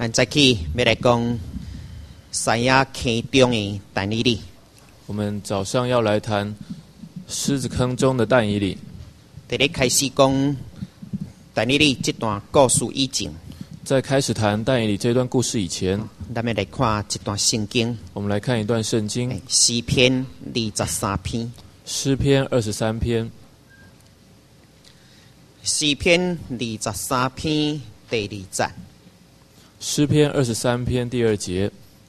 咱早起要来讲西亚坑中的但以理。 我们早上要来谈狮子坑中的但以理。 在咧开始讲但以理这段故事以前， 在开始谈但以理这段故事以前， 咱要来看一段圣经。 我们来看一段圣经， 诗篇23篇。 诗篇23篇， 诗篇23篇第2节。 诗篇23篇第2节。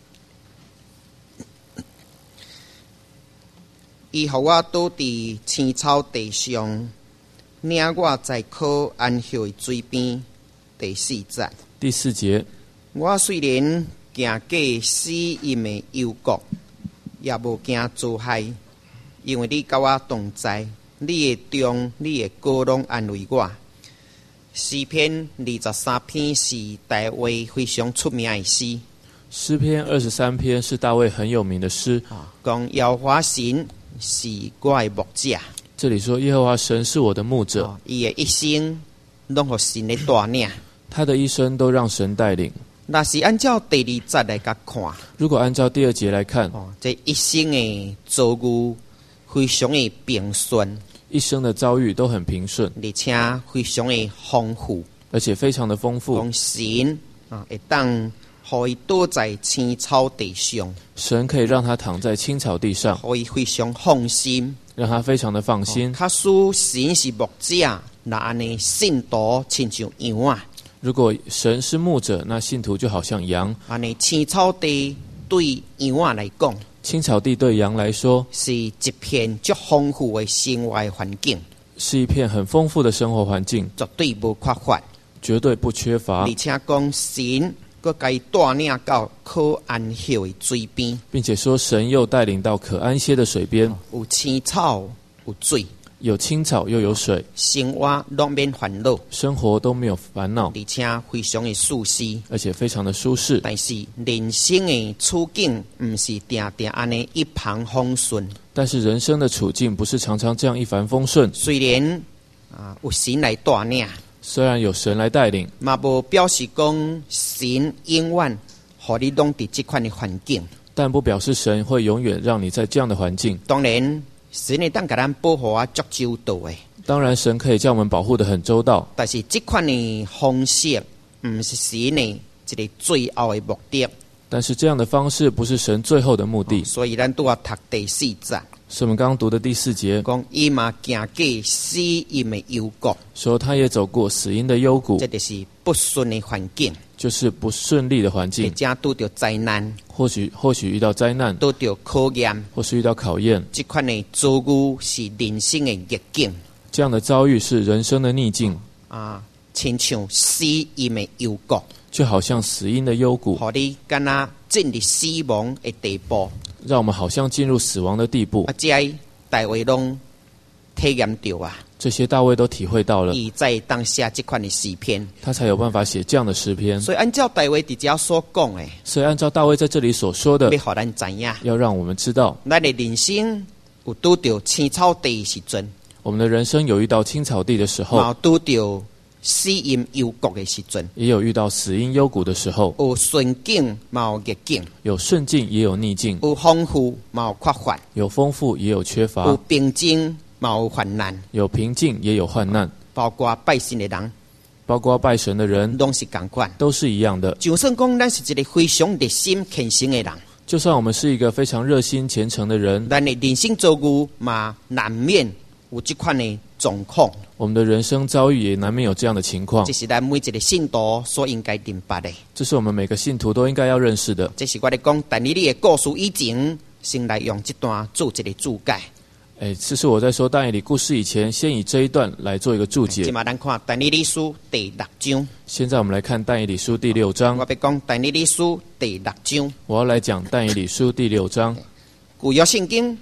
伊予我倒伫青草地上，领我在可安息的水边。第4节。 第4节。 我虽然行过死荫的幽谷，也无惊遭害，因为你甲我同在，你的杖、你的膏拢安慰我。诗篇23篇是大卫非常出名的诗。 诗篇23篇是大卫很有名的诗， 讲耶和华神是我的牧者。 这里说耶和华神是我的牧者， 伊的一生拢互神的带领， 他的一生都让神带领。 若是按照第2节来甲看， 如果按照第2节来看， 这一生的遭遇非常的平顺， 一生的遭遇都很平顺， 而且非常的丰富， 而且非常的丰富。 讲神会当互伊倒在青草地上， 神可以让他躺在青草地上， 互伊非常放心， 让他非常的放心。 假使神是牧者，那安尼信徒亲像羊啊。 如果神是牧者，那信徒就好像羊。 安尼青草地对羊啊来讲， 青草地对羊来说是一片足丰富的生活环境， 是一片很丰富的生活环境， 绝对无缺乏， 绝对不缺乏。 而且讲神佮该带领到可安息的水边， 并且说神又带领到可安歇的水边， 有青草有水， 有青草又有水， 生活拢免烦恼， 生活都没有烦恼， 而且非常的舒适， 而且非常的舒适。 但是人生的处境不是定定安尼一帆风顺， 但是人生的处境不是常常这样一帆风顺。 虽然有神来带领， 虽然有神来带领， 嘛无表示讲神永远互你拢伫这款的环境， 但不表示神会永远让你在这样的环境。 当然神会当甲咱保护足周到的， 当然神可以将我们保护得很周到， 但是这款的方式不是神的一个最后的目的。 但是这样的方式不是神最后的目的。 所以咱都要读第4节， 是我们刚刚读的第4节， 讲伊嘛行过死荫的幽谷， 说他也走过死荫的幽谷， 这就是不顺的环境， 就是不顺利的环境， 或者拄到灾难， 或许遇到灾难， 拄到考验， 或是遇到考验。 这款的遭遇是人生的逆境， 这样的遭遇是人生的逆境亲像死荫的幽谷， 就好像死荫的幽谷， 互你敢若进入死亡的地步， 让我们好像进入死亡的地步。 这大卫拢体验到啊， 这些大卫都体会到了， 伊在当下这款的诗篇， 他才有办法写这样的诗篇。 所以按照大卫伫遮所讲的， 所以按照大卫在这里所说的， 要互咱知影， 要让我们知道， 咱的人生有拄到青草地的时阵， 我们的人生有遇到青草地的时候， 有拄到死荫幽谷的时阵， 也有遇到死荫幽谷的时候， 有顺境嘛有逆境， 有顺境也有逆境， 有丰富嘛有缺乏， 有丰富也有缺有乏， 平静嘛有患难， 有平静也有患难， 包括拜神的人， 包括拜神的人拢是同款， 都是一样的。 就算讲咱是一个非常热心虔诚的人， 就算我们是一个非常热心虔诚的人， 咱的人生遭遇嘛难免有这款的状况， 我们的人生遭遇也难免有这样的情况。 这是咱每一个信徒所应该明白的， 这是我们每个信徒都应该要认识的。 这是我咧讲但以理的故事以前，先来用这段做一个注解。 这是我在说但以理故事以前，先以这一段来做一个注解。 现在咱看但以理书第6章。 现在我们来看但以理书第6章。 我要讲但以理书第6章。 我要来讲但以理书第6章。 旧约圣经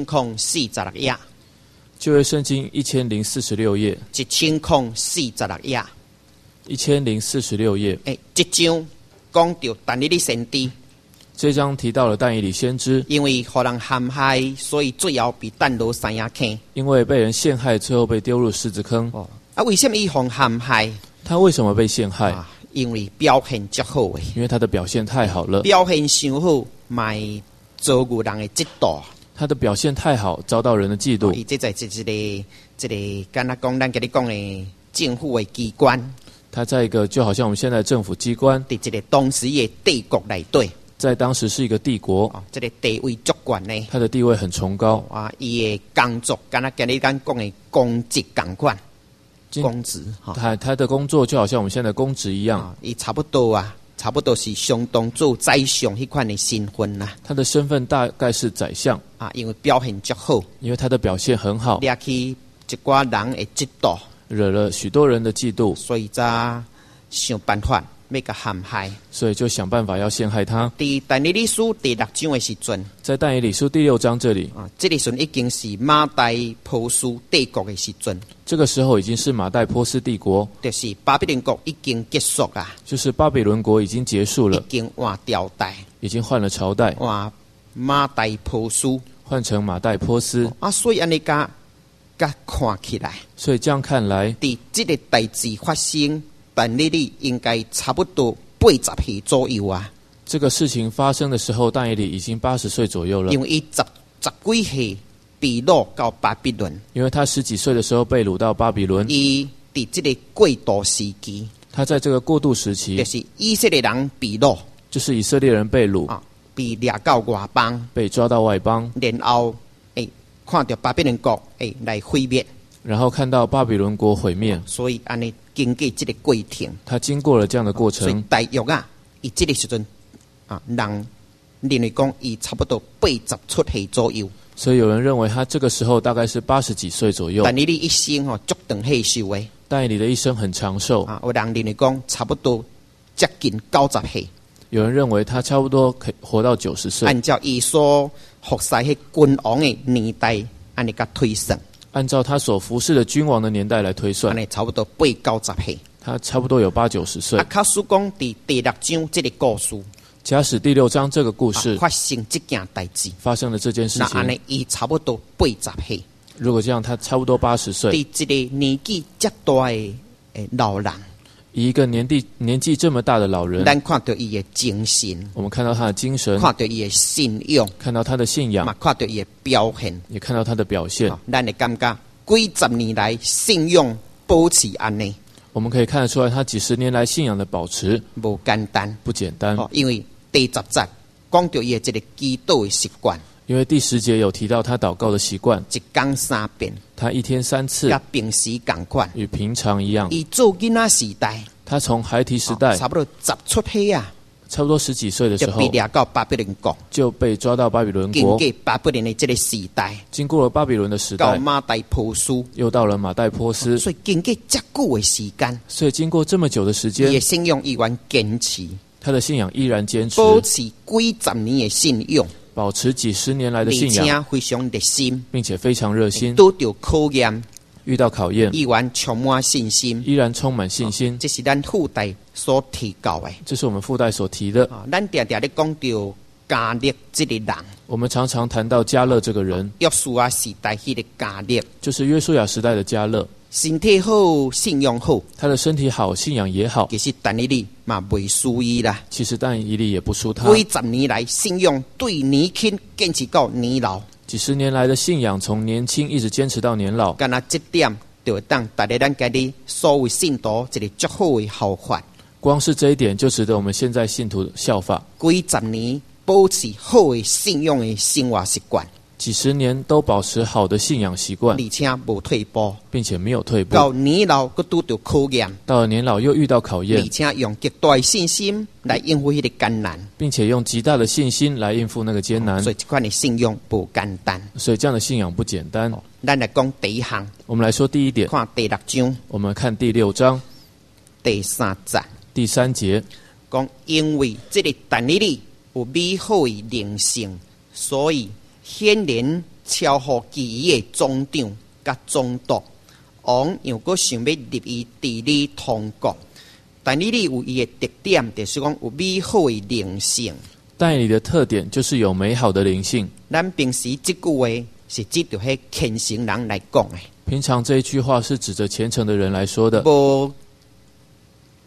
1046页。 旧约圣经1046页。 1046页。 1046页。 这章讲到但以理先知。 这章提到了但以理先知， 因为互人陷害，所以最后被弹落山崖坑。 因为被人陷害，最后被丢入狮子坑。 为什么伊互陷害？ 他为什么被陷害？ 因为表现足好诶， 因为他的表现太好了， 表现伤好，卖遭遇人诶嫉妒。 他的表现太好，遭到人的嫉妒。 伊这在一个，敢若讲咱跟你讲诶，政府诶机关， 他在一个就好像我们现在的政府机关， 伫一个当时诶帝国内底， 在当时是一个帝国， 哦，这个地位足悬呢。 他的地位很崇高。 啊，伊诶工作，敢若今日咱讲诶公职共款，公职哈， 他的工作就好像我们现在的公职一样， 伊差不多是相当做宰相迄款诶身份啦。 他的身份大概是宰相啊，因为表现足好， 因为他的表现很好， 掠去一寡人诶嫉妒， 惹了许多人的嫉妒， 所以才想办法要甲陷害， 所以就想办法要陷害他。 伫但以理书第6章诶时阵， 在但以理书第6章这里， 啊，这个时阵已经是马代波斯帝国诶时阵， 这个时候已经是马代波斯帝国， 就是巴比伦国已经结束啊， 就是巴比伦国已经结束了， 已经换朝代， 已经换了朝代， 换马代波斯， 换成马代波斯。 啊，所以安尼甲看起来， 所以这样看来， 伫这个代志发生，但你应该差不多80岁左右啊， 这个事情发生的时候，但以理已经80岁左右了， 因为伊十几岁被掳到巴比伦， 因为他10几岁的时候被掳到巴比伦， 伊伫这个过渡时期， 他在这个过渡时期， 就是以色列人被掳， 就是以色列人被掳， 啊，被掠到外邦， 被抓到外邦， 然后看到巴比伦国来毁灭， 然后看到巴比伦国毁灭， 所以安尼经过这个过程， 他经过了这样的过所以程， 大约啊，伊这个时阵啊，人认为讲伊差不多80出岁左右， 所以有人认为他这个时候大概是80几岁左右。 但你的一生足长岁数诶， 但以理的一生很长寿， 啊，有人认为讲差不多接近90岁， 有人认为他差不多可以活到90岁。 按照伊所服侍迄君王诶年代，安尼甲推算， 按照他所服侍的君王的年代来推算安，尼差不多80-90岁。 他差不多有80、90岁啊，。卡书讲伫第6章这个故事， 假使第6章这个故事发生这件代志， 发生了这件事那安情， 尼伊差不多80岁， 如果这样，他差不多80岁， 伫一个年纪遮大诶老人， 以一个年纪这么大的老人， 咱看到伊诶精神， 我们看到他的精神， 看到伊诶信仰， 看到他的信嘛仰， 看到伊诶表现， 也看到他的表现， 咱会感觉几十年来信仰保持安尼我们可以看得出来，他几十年来信仰的保持无简单， 不简单。 因为第10节讲到伊诶这个祈祷诶习惯， 因为第10节有提到他祷告的习惯， 一天3遍， 他一天3次， 甲平时共款。 与平常一样。 伊做囡仔时代， 他从孩提时代， 差不多10出岁啊， 差不多10几岁的时就候被掠到巴比伦国， 就被抓到巴比伦经国， 过巴比伦的这个时代， 经过了巴比伦的时代， 到马代波斯， 又到了马代波斯， 所以经过这久的时间， 所以经过这么久的时伊的间， 信仰依然坚持， 他的信仰依然坚持， 保持几十年的信仰， 保持几十年来的而信仰， 且非常热心， 并且非常热心。 拄到考验， 遇到考验， 依然充满信心。 依然充满信心。 这是咱附带所提到的。 这是我们附带所提的。 啊，咱常常咧讲到加勒这个人， 我们常常谈到迦勒这个人， 约书亚时代迄个加勒， 就是约书亚时代的迦勒。 身体好，信仰好， 他的身体好，信仰也好， 其实但以理嘛未输伊啦。 其实但以理也不输他。 几十年来，信仰对年轻坚持到年老， 几十年来的信仰，从年轻一直坚持到年老。 干那这点就会当带来咱家己所有信徒一个足好的效法。 光是这一点，就值得我们现在信徒的效法。 几十年保持好的信仰的生活习惯， 几十年都保持好的信仰习惯， 而且无退步， 并且没有退步。 到年老佫拄到考验， 到了年老又遇到考验而，且用极大的信心来应付迄个艰难。 并且用极大的信心来应付那个艰难。 所以这款的信仰不简单。 所以这样的信仰不简单。 咱来讲第一项， 我们来说第一点， 看第6章我们看第6章第3节， 第3节， 讲因为这个但以理有美好的灵性，所以显然超乎其余的总长甲总督。王又阁想要立伊治理通国，但以理有伊的特点，就是讲有美好的灵性。 但以理的特点就是有美好的灵性。 咱平时这句话是指着迄虔诚人来讲的， 平常这一句话是指着虔诚的人来说的，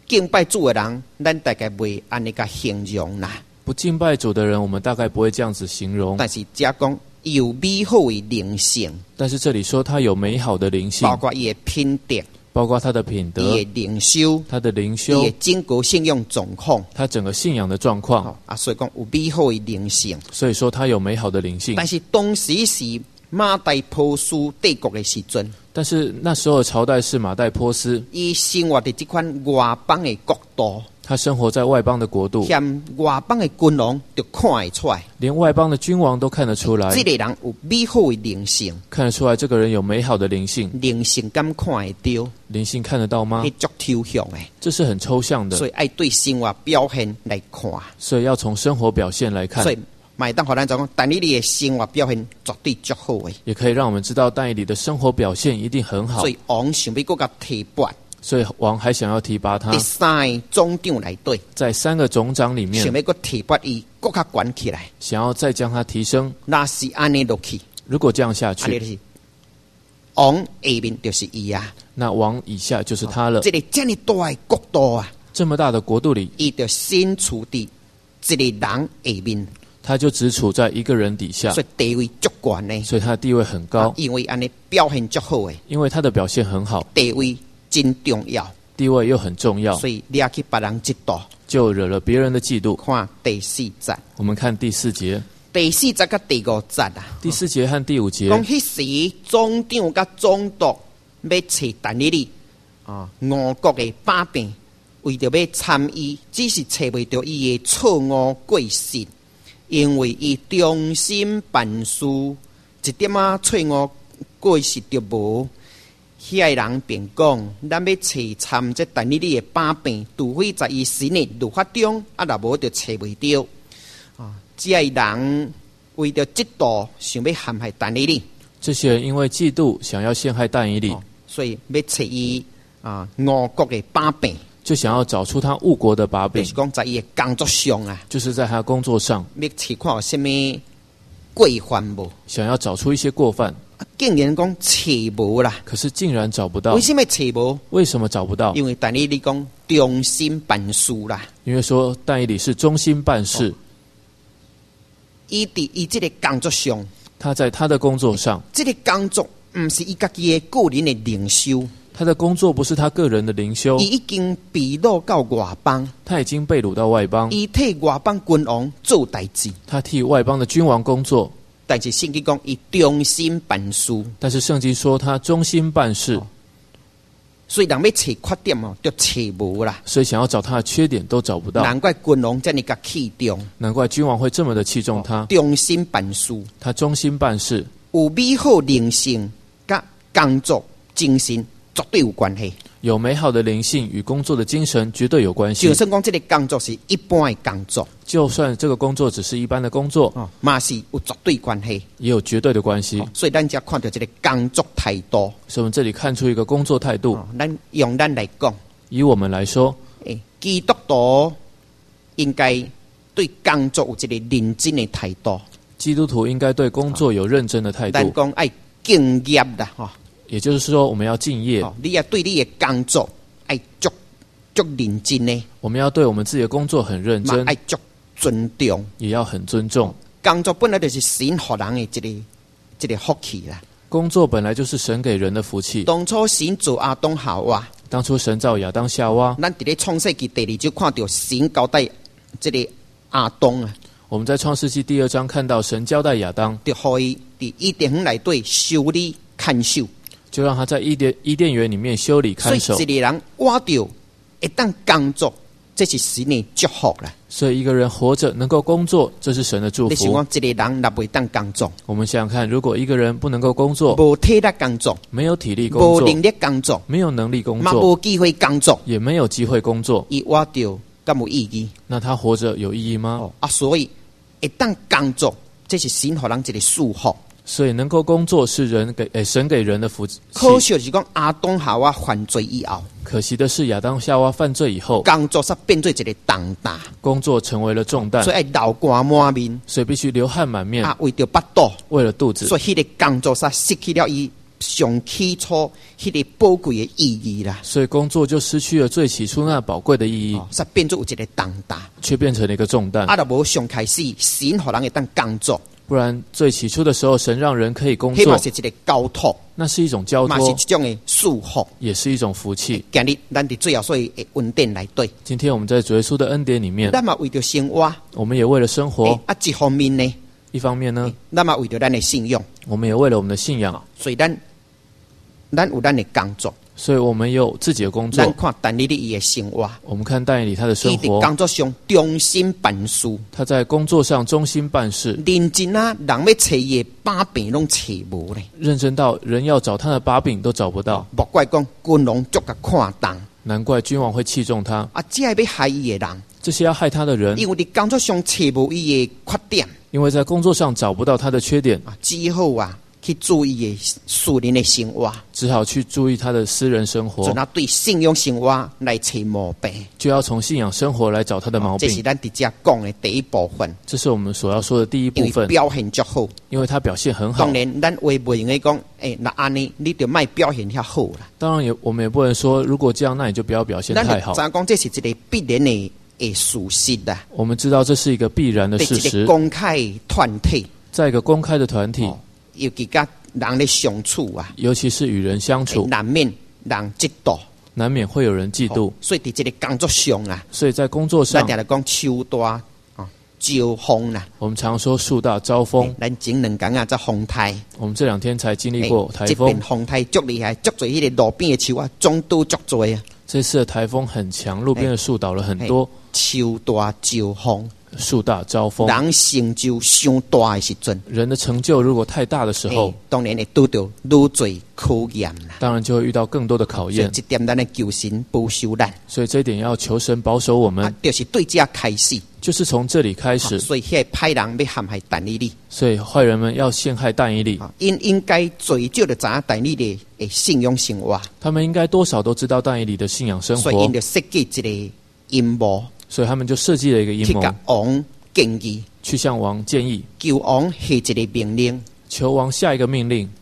敬拜主的人，咱大概袂安尼甲形容啦。 不敬拜主的人，我们大概不会这样子形容。 但是遮讲有美好的灵性， 但是这里说他有美好的灵性， 包括伊的品德， 包括他的品德、 伊的灵修、 他的灵修、 伊的整个信用状况， 他整个信仰的状况。 所以讲有美好的灵性。 所以说他有美好的灵性。 但是当时是马代波斯帝国的时阵， 但是那时候的朝代是马代波斯， 伊生活的这款外邦的国度， 他生活在外邦的国度， 嫌外邦的君王就看得出来， 连外邦的君王都看得出来， 这个人有美好的灵性， 看得出来这个人有美好的灵性。 灵性敢看会到？ 灵性看得到吗？ 迄足抽象的， 这是很抽象的， 所以爱对生活表现来看， 所以要从生活表现来看。 所以买当互咱讲，但你的生活表现绝对足好的， 也可以让我们知道但以理的生活表现一定很好。 所以王想要搁甲提拔， 所以王还想要提拔他。 第三个总长内底， 在3个总长里面， 想要搁提拔伊，搁较悬起来， 想要再将他提升。 那是安尼落去， 如果这样下去， 安尼就是王下面就是伊啊。 那王以下就是他了。 这个这么大的国度啊， 这么大的国度里， 伊就身处伫一个人下面， 他就只处在一个人底下， 所以地位足高呢。 所以他的地位很高， 因为安尼表现足好的， 因为他的表现很好， 地位真重要， 地位又很重要， 所以掠去别人嫉妒， 就惹了别人的嫉妒。 看第4节， 我们看第4节， 第4节甲第5节啊。 第4节和第5节， 讲迄时总长甲总督要找但以理吴国的把柄，为着要参与，只是找袂到伊的错误过失，因为伊忠心办事，一点错误过失就无。遐个人便讲，咱要找参这但以理的把柄，除非在伊神的律法中，若无就找袂到。这个人为着嫉妒，想要陷害但以理。 这些人因为嫉妒，想要陷害但以理， 所以要找伊吴国的把柄， 就想要找出他误国的把柄， 就是讲在伊的工作上啊， 就是在他工作上， 要找看有什么过犯无， 想要找出一些过犯， 竟然讲找无啦。 可是竟然找不到。 为什么找无？ 为什么找不到？ 因为但以理讲忠心办事啦， 因为说但以理是忠心办事， 伊伫伊这个工作上， 他在他的工作上， 这个工作毋是伊家己的个人的灵修， 他的工作不是他个人的灵修， 伊已经被掳到外邦， 他已经被掳到外邦， 伊替外邦君王做代志， 他替外邦的君王工作。 但是圣经讲伊忠心办事， 但是圣经说他忠心办事， 所以人要找缺点就找无啦。 所以想要找他的缺点都找不到。 难怪君王这么甲器重， 难怪君王会这么的器重他。 忠心办事， 他忠心办事， 有美好灵性，甲工作精神绝对有关系。 有美好的灵性与工作的精神绝对有关系。 就算讲这个工作是一般的工作， 就算这个工作只是一般的工作， 嘛是有绝对关系， 也有绝对的关系。 所以咱才看到这个工作态度。 所以我们这里看出一个工作态度。 咱用咱来讲， 以我们来说， 基督徒应该对工作有一个认真的态度。 基督徒应该对工作有认真的态咱度。 讲爱敬业啦， 也就是说，我们要敬业。 你要对你的工作爱足认真呢。 我们要对我们自己的工作很认真， 爱足尊重， 也要很尊重。 工作本来就是神给人的一个福气啦。 工作本来就是神给人的福气。 当初神做亚当夏娃， 当初神造亚当夏娃， 咱伫咧创世纪第2章看到神交代这个亚当啊。 我们在创世纪第2章看到神交代亚当， 就互伊伫伊甸园内底修理看守， 就让他在伊甸园里面修理看守。 所以一个人活着会当工作，这是神的祝福啦。 所以一个人活着能够工作，这是神的祝你想福。 讲一个人若袂当工作， 我们想想看，如果一个人不能够工作， 无体力工作， 没有体力工作， 无能力工作， 没有能力工嘛作， 无机会工作， 也没有机会工作， 伊活着敢有意义？ 那他活着有意义吗？ 所以会当工作，这是神给人一个祝福。 所以能够工作是神给人的福气。 可惜就是讲亚当夏娃犯罪以后， 可惜的是亚当夏娃犯罪以后， 工作才变做一个重担， 工作成为了重担， 所以要流汗满面， 所以必须流汗满面， 为着腹肚， 为了肚子， 所以迄个工作才失去了伊上起初迄个宝贵的意义啦。 所以工作就失去了最起初那宝贵的意义， 煞变做有一个重担， 却变成了一个重担。 就无上开始，神互人会当工作， 不然最起初的时候，神让人可以工迄嘛作， 是一个交托， 那是一种交嘛是托， 一种的束缚。 也是一种福气。 今日咱伫最后所以的恩典内底， 今天我们在主耶稣的恩典里面， 咱嘛为着生活， 我们也为了生活， 一方面呢， 一方面呢， 咱嘛为着咱的信仰， 我们也为了我们的信仰， 所以咱有咱的工作。 所以我们有自己的工咱作。 看但以理伊的生活， 我们看但以理他的生伊伫活， 工作上忠心办事， 他在工作上忠心办事， 认真啊，人要找伊的把柄拢找无咧。 认真到人要找他的把柄都找不到， 莫怪讲君王足甲看重， 难怪君王会器重他。 这要害伊的人， 这些要害他的人， 因为伫工作上找无伊的缺点， 因为在工作上找不到他的缺点， 只好去注意的私人的生活， 只好去注意他的私人生活， 就对信仰生活来找毛病， 就要从信仰生活来找他的毛这是病。 咱伫遮讲的第一部分， 这是我们所要说的第一部分， 因为表现足好。 因为他表现很好当。然，咱话袂用的讲，那安尼你就莫表现遐好啦。 当然我们也不能说，如果这样，那你就不要表现太好。 咱讲这是一个必然的事实啦， 我们知道这是一个必然的事一个实， 公开的团体， 在一个公开的团体， 尤其甲人咧相处尤其是与人相处， 难免人嫉妒， 难免会有人嫉妒。 所以伫这个工作上所以在工作咱上， 定来讲树大招风啦。 我们常说树大招风。 咱前2天才风台， 我们这2天才经历过台风这边，风台足厉害，足多迄个路边的树种都足多啊。 这次的台风很强，路边的树倒了很多， 树大招风， 树大招风。 人成就上大的时阵， 人的成就如果太大的时候， 当然会拄到愈多考验啦。 当然就会遇到更多的考所以验。 这点咱的求神保守咱， 所以这一点要求神保守我们， 就是对这开始， 就是从这里开始。 所以迄个歹人要陷害但以理， 所以坏人们要陷害但以理， 应该最少就知影但以理的信仰生活， 他们应该多少都知道但以理的信仰生活所以因，就设计一个阴谋， 所以他们就设计了一个阴谋， 去甲王建议， 去向王建议， 求王下一个命令求王下一个命令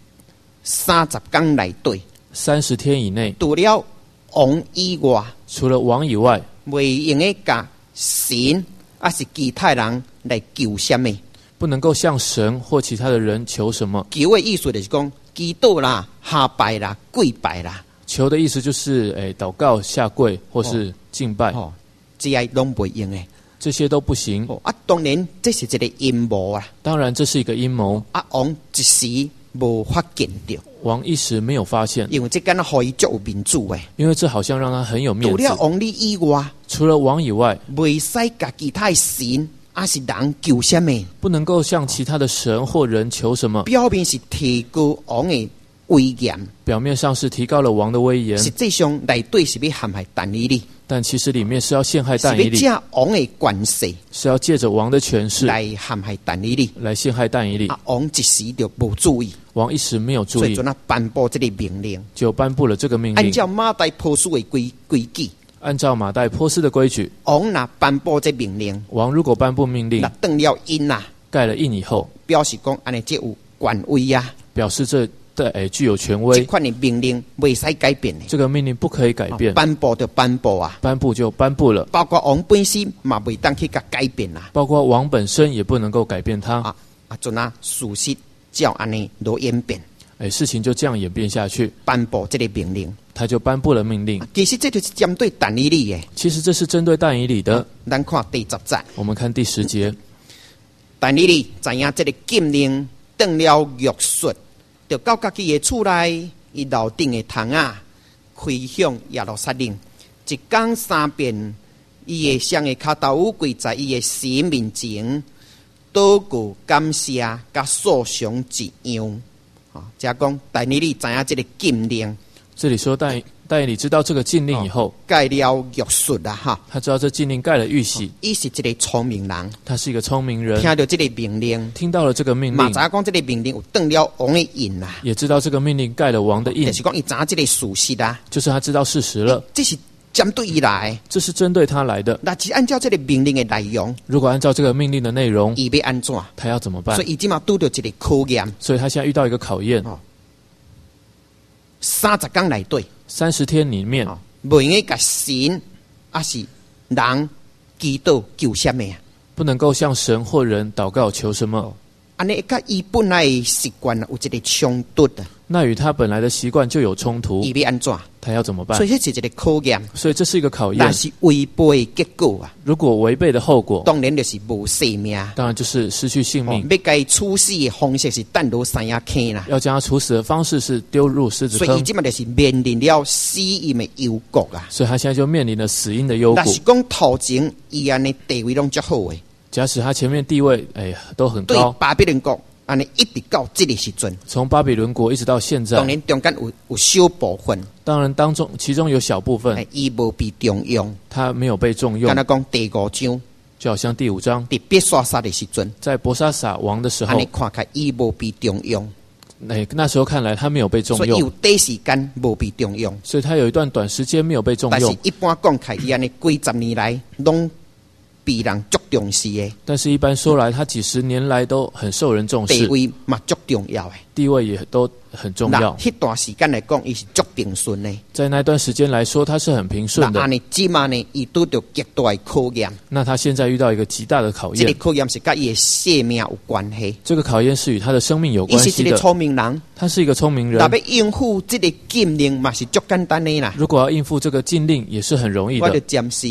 ，30天内底， ，30天以内， 除了王以外， 除了王以外， 袂用的甲神还是其他人来求什么？ 不能够向神或其他的人求什么。 求的意思就是讲祈祷啦、下拜啦、跪拜啦， 求的意思就是祷告、下跪或是敬拜， 这些拢袂用的。 这些都不行。 当然这是一个阴谋啊！ 当然这是一个阴谋， 王一时无发现到， 王一时没有发现， 因为这敢若互伊足有面子诶。 因为这好像让他很有面子。 除了王你以外， 除了王以外， 袂使甲其他的神还是人求什么？ 不能够向其他的神或人求什么。 表面是提高王的威严， 表面上是提高了王的威严， 实际上内底是要陷害但以理， 但其实里面是要陷害但以理， 是要借王的权势是要借着王的权势来陷害但以理。 来陷害但以理。 王一时就无注意， 王一时没有注意所以就颁布这个命令， 就颁布了这个命令。 按照马代波斯的规矩， 按照马代波斯的规矩， 王若颁布这命令， 王如果颁布命令那登了印盖了印以后， 表示讲安尼这有权威啊， 表示这具有权这威。 款的命令袂使改变的， 这个命令不可以改变， 颁布就颁布啊， 颁布就颁布了， 包括王本身嘛袂当去甲改变啊， 包括王本身也不能够改变他。 就那事实照安尼落演变， 事情就这样演变下去， 颁布这个命令， 他就颁布了命令。 其实这就是针对但以理的。 其实这是针对但以理的。 咱看第10节， 我们看第10节， 但以理知影这个禁令登了约束，就到家己的厝内，伊楼顶的窗开向耶路撒冷，一天3遍，伊的双的脚头跪在伊的神面前，祷告感谢，甲诉上一样。即讲但以理知影这个禁令， 这里说但以理知道这个禁令以后， 盖了约束啦他知道这禁令盖了玉玺， 伊是一个聪明人， 他是一个聪明人， 听到这个命令， 听到了这个命嘛令， 知影讲这个命令有登了王的印啦， 也知道这个命令盖了王的印就，是讲伊知影这个事实啦， 就是他知道事实了， 这是针对伊来的， 这是针对他来的。 那是按照这个命令的内容， 如果按照这个命令的内容， 伊要安怎？ 他要怎么办所？以伊即马拄到一个考验， 所以他现在遇到一个考验， 30天内底 30天里面， 袂用甲神还是人祈祷求什么啊？ 不能够向神或人祷告求什么， 安尼甲伊本来的习惯有一个冲突啊， 那与他本来的习惯就有冲突， 伊要安怎？ 他要怎么办？ 所以这是一个考验， 所以这是一个考验但。是违背的结果啊， 如果违背的后果， 当然就是无生命。 当然就是失去性命。 要该处死的方式是弹落山崖坑啦， 要将他处死的方式是丢入狮子所以伊坑， 即马就是面临了死荫的幽谷啊。 所以他现在就面临了死荫的幽谷若是。讲头前伊安尼地位拢足好诶， 假使他前面地位都很对高， 巴比伦国安尼一直到这个时阵， 从巴比伦国一直到现在， 当然中间有小部分， 当然其中有小部分伊无被重用。 他没有被重用敢，若讲第5章， 就好像第5章伫别刷沙的时阵， 在伯沙撒王的时候安尼，看起来伊无被重用， 那时候看来他没有被重所以有用， 短时间无被重用。 所以他有一段短时间没有被重用。 但是一般讲起来，伊安尼几十年来拢被人足重视的， 但是一般说来，他几十年来都很受人重地视， 位嘛足重要的。 地位也都很重要。 迄段时间来讲，伊是足平顺的。 在那段时间来说，他是很平顺的那安。尼即嘛呢，伊拄着极大的考验。 那他现在遇到一个极大的考这个验， 考验是甲伊的性命有关系。 这个考验是与他的生命有伊是一个关系的。 聪明人， 他是一个聪明人若，要应付这个禁令嘛是足简单的啦。 如果要应付这个禁令，也是很容易我就的。 暂时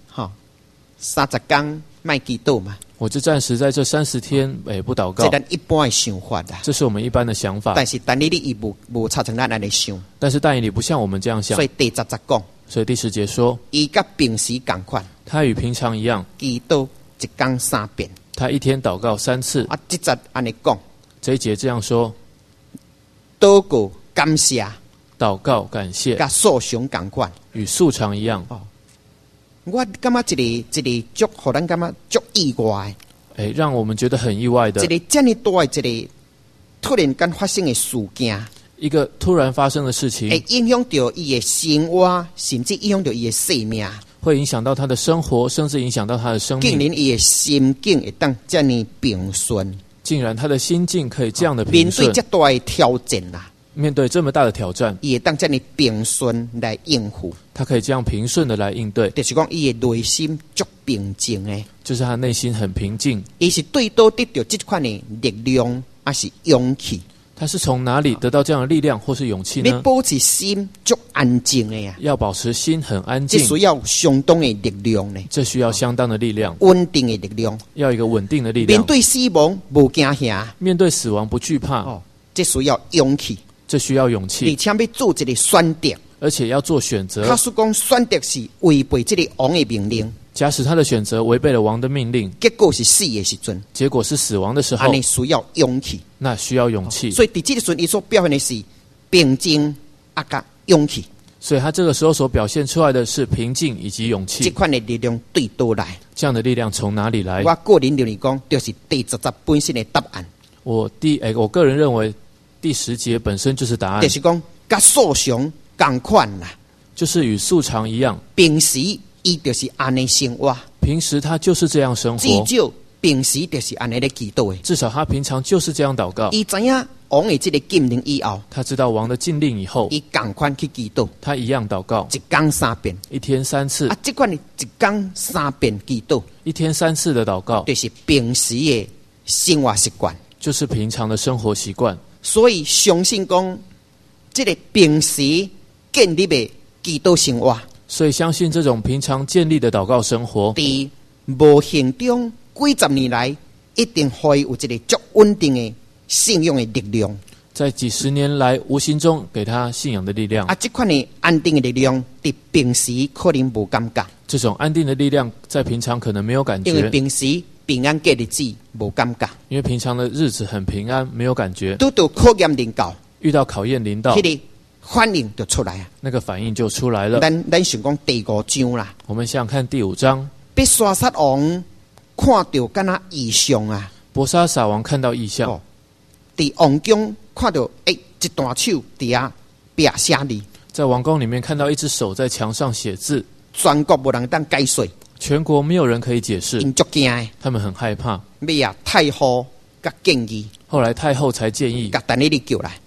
30天卖祈祷嘛， 我就暂时在这30天不祷告， 这咱一般的想法啦。 这是我们一般的想法。 但是但你伊无插成咱安尼想， 但是但以理不像我们这样想所，以第10节讲， 所以第10节说， 伊甲平时共款， 他与平常一样， 祈祷一天3遍。 他一天祷告3次。 啊，这节安尼讲， 这一节这样说： 祷告感谢， 祷告感谢， 甲素常共款。 与素常一样。 我感觉一个足，互咱感觉足意外让我们觉得很意外的， 的一个这么大的一个突然间发生的事件， 一个突然发生的事情， 会影响到伊的生活，甚至影响到伊的生命。 会影响到他的生活，甚至影响到他的生命。 竟然伊的心境会当这么平顺， 竟然他的心境可以这样的面对平顺， 这大的挑战啦， 面对这么大的挑战， 伊会当这么平顺来应付。 他可以这样平顺的来应对， 就是讲，伊的内心足平静的， 就是他内心很平静。 伊是对倒得到这款的力量，还是勇气？ 他是从哪里得到这样的力量或是勇气呢？ 要保持心足安静的呀， 要保持心很安这静， 需要相当的力量呢， 这需要相当的力量， 稳定的力量。 要一个稳定的力量。 面对死亡无惊吓， 面对死亡不惧怕， 这需要勇气， 这需要勇而气， 且要做一个选择。 而且要做选择假。使讲选择是违背这个王的命令， 假使他的选择违背了王的命令， 结果是死的时阵， 结果是死亡的时候安，尼需要勇气。 那需要勇气。 所以伫这个时阵，伊所表现的是平静甲勇气， 所以他这个时候所表现出来的是平静以及勇这气。 款的力量对倒来。 这样的力量从哪里来？ 我个人认为讲，就是第10节本身的答案， 我个人认为第10节本身就是答案就，是讲甲素常共款啦。 就是与素常一样。 平时伊就是安尼生活， 平时他就是这样生至活， 少平时就是安尼咧祈祷的。 至少他平常就是这样祷告。 伊知影王的这个禁令以后， 他知道王的禁令以后， 伊共款去祈祷， 他一样祷告， 一天3遍。 一天3次啊，，这款的一天3遍祈祷， 一天3次的祷告， 就是平时的生活习惯。 就是平常的生活习惯。 所以相信讲，这个平时建立的祈祷生活， 所以相信这种平常建立的祷告生活， 伫无形中几十年来，一定会有一个足稳定的信仰的力量。 在几十年来无形中给他信仰的力量。 啊，这款的安定的力量，伫平时可能无感觉， 这种安定的力量在平常可能没有感因为觉， 平时平安过日子无感觉， 因为平常的日子很平安，没有感觉。 拄到考验临到， 遇到考验临到， 迄个反应就出来啊。 那个反应就出来了。 咱想讲第5章啦， 我们想想看第5章， 必刷撒王看到敢若异象啊！ 伯沙撒王看到异象， 伫王宫看到一段手伫遐壁写字， 在王宫里面看到一只手在墙上写字， 全国无人当解说， 全国没有人可以解释， 因足惊的， 他们很害怕。 要太后甲建议， 后来太后才建议甲但尼利叫来，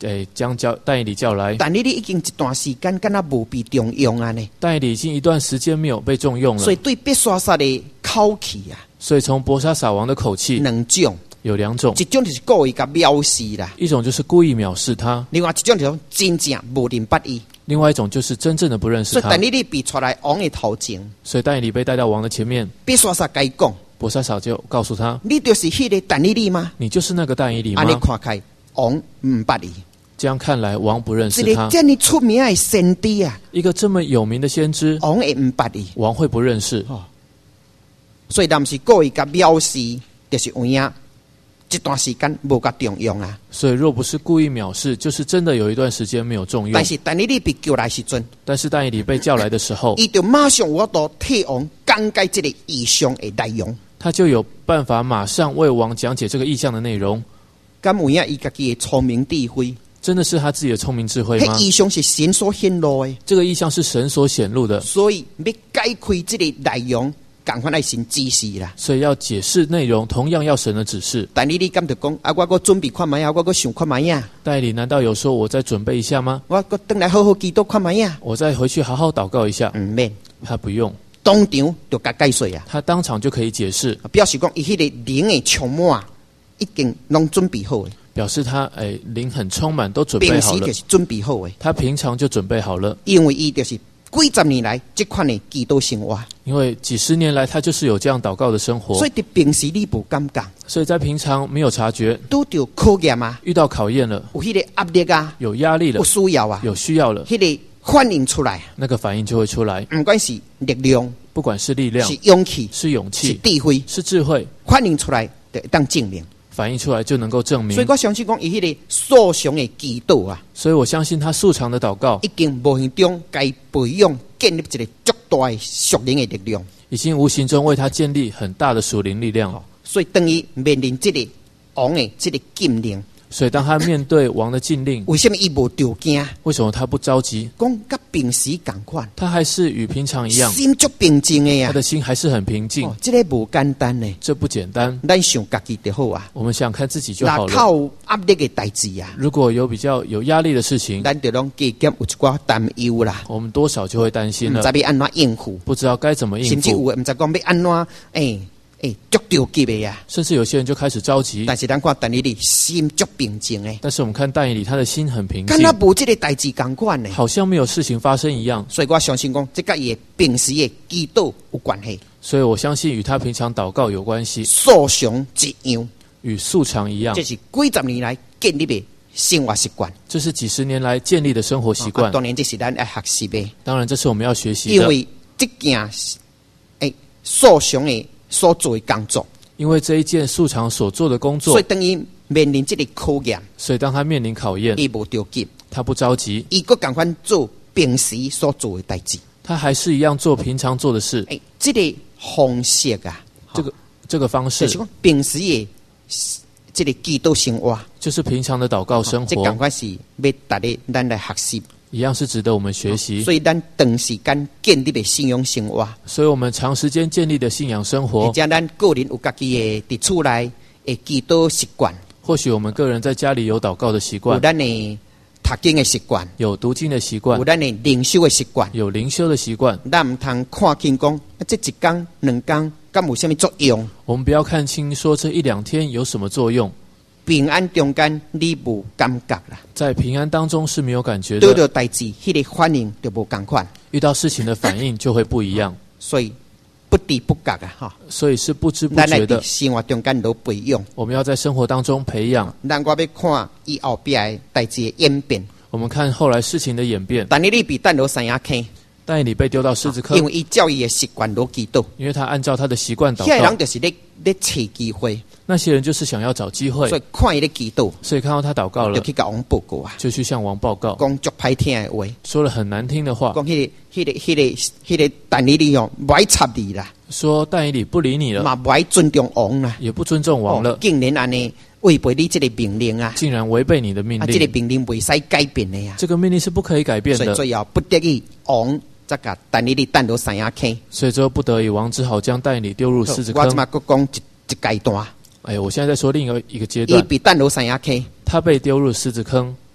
将但以理叫来。 但以理已经一段时间敢若无被重用啊呢， 但以理已经一段时间没有被重用了， 所以对伯沙撒的口气啊， 所以从伯沙撒王的口气两种， 有两种， 一种就是故意甲藐视啦， 一种就是故意藐视他， 另外一种就是真正无认不义。 另外一种就是真正的不认识他。 所以但以理被出来王的头前， 所以但以理被带到王的前面， 伯沙撒甲伊讲， 伯沙撒就告诉他：“ 你就是迄个但以理吗？” 你就是那个但以理吗安尼？看开，王唔捌伊。 这样看来，王不认识他。 一个这么出名的先知啊， 一个这么有名的先知， 王会唔捌伊？ 王会不认识？ 所以他们是故意甲藐视，就是有影一段时间无甲重用啊。 所以若不是故意藐视，就是真的有一段时间没有重用。 但是但以理被叫来时阵， 但是但以理被叫来的时候， 伊就马上有法度替王讲解这个异象的内容。 他就有办法马上为王讲解这个异象的内容。 敢有影伊家己的聪明智慧？ 真的是他自己的聪明智慧吗？ 迄异象是神所显露的， 这个异象是神所显露的， 所以要解开这个内容，赶快来神指示啦。 所以要解释内容，同样要神的指示。 但你敢就讲啊，我搁准备看卖啊，我搁想看卖啊， 但以理难道有说我再准备一下吗？ 我搁等来好好祈祷看卖啊， 我再回去好好祷告一下？ 唔免， 他不用， 当场就甲解说啊， 他当场就可以解释， 表示讲伊迄个灵的充满，已经拢准备好的。 表示他灵很充满，都准备好了。 平时就是准备好的， 他平常就准备好了， 因为伊就是几十年来这款的祈祷生活， 因为几十年来他就是有这样祷告的生活， 所以伫平时你无感觉， 所以在平常没有察觉， 拄着考验啊， 遇到考验了， 有迄个压力啊， 有压力了， 有需要啊， 有需要了， 迄个反应出来， 那个反应就会出来。 不管是力量， 不管是力量， 是勇气， 是勇是气， 智慧， 是智慧， 反应出来就会当证明。 反映出来就能够证明。 所以我相信讲，伊迄个素常的祈祷啊， 所以我相信他素常的祷告已经无形中该培养建立一个足大的属灵的力量， 已经无形中为他建立很大的属灵力量。 所以等于面临这个王的这个禁令。 所以当他面对王的禁令， 为什么伊无着惊？ 为什么他不着急？ 讲甲平时共款， 他还是与平常一样， 心足平静的呀。 他的心还是很平静。 这个无简单呢， 这不简单。 咱想家己就好啊。 我们想看自己就好了。 靠压力的代志啊， 如果有比较有压力的事情， 咱就拢加减有一寡担忧啦。 我们多少就会担心了， 不知要安怎应付， 不知道该怎么应付， 甚至有的不知讲要安怎足着急的呀。 甚至有些人就开始着急。 但是咱看但以理心足平静的， 但是我们看但以理，他的心很平静， 敢若无这个代志共款呢， 好像没有事情发生一样。 所以我相信讲，这甲伊平时的祈祷有关系。 所以我相信与他平常祷告有关系， 素常一样， 与素常一样。 这是几十年来建立的生活习惯， 这是几十年来建立的生活习惯。 当然，这是咱要学习的。 当然，这是我们要学习的。 因为这件素常的所做的工作， 因为这一件素常所做的工作， 所以等于面临这个考验。 所以当他面临考验， 伊无着急， 他不着急， 伊佫共款做平时所做的代志， 他还是一样做平常做的事。 这个方式啊， 这个方式， 就是讲平时的这个祈祷生活， 就是平常的祷告生活。 这共款是要大家咱来学习， 一样是值得我们学习。 所以咱长时间建立的信仰生活， 所以我们长时间建立的信仰生活， 或者咱个人有家己的伫厝内的祈祷习惯。 或许我们个人在家里有祷告的习惯， 有咱的读经的习惯， 有读经的习惯， 有咱的灵修的习惯， 有灵修的习惯。 咱唔通看轻讲，这一天两天，敢有什么作用？ 我们不要看轻说这一两天有什么作用。 平安中间你无感觉啦， 在平安当中是没有感觉对的。 着代志，迄个反应就无共款， 遇到事情的反应就会不一样， 所以不知不觉啊，哈， 所以是不知不咱来觉的。 生活中间都培养。 我们要在生活当中培养。 咱我要看伊后壁的代志的演变。 我们看后来事情的演变。 但你被带落山崖坑， 但以理被丢到狮子坑， 因为伊照伊的习惯落祈祷， 因为他按照他的习惯祷遐人告。 就是咧找机会， 那些人就是想要找机会， 所以看伊咧祈祷， 所以看到他祷告了， 就去甲王报告啊， 就去向王报告， 讲足歹听的话， 说了很难听的话， 讲迄个但以理哦，不爱插你啦， 说但以理不理你了， 嘛不爱尊重王啦， 也不尊重王了， 竟然安尼违背你这个命令啊！ 竟然违背你的命这个令。 命令袂使改变的呀， 这个命令是不可以改变的， 所以最后不得已，王才甲但以理带落山崖坑。 所以最后不得已，王只好将但以理丢入狮子坑我即。马佫讲一阶段， 我现在在说另一个阶伊段， 被带落山崖坑， 他被丢入狮子坑，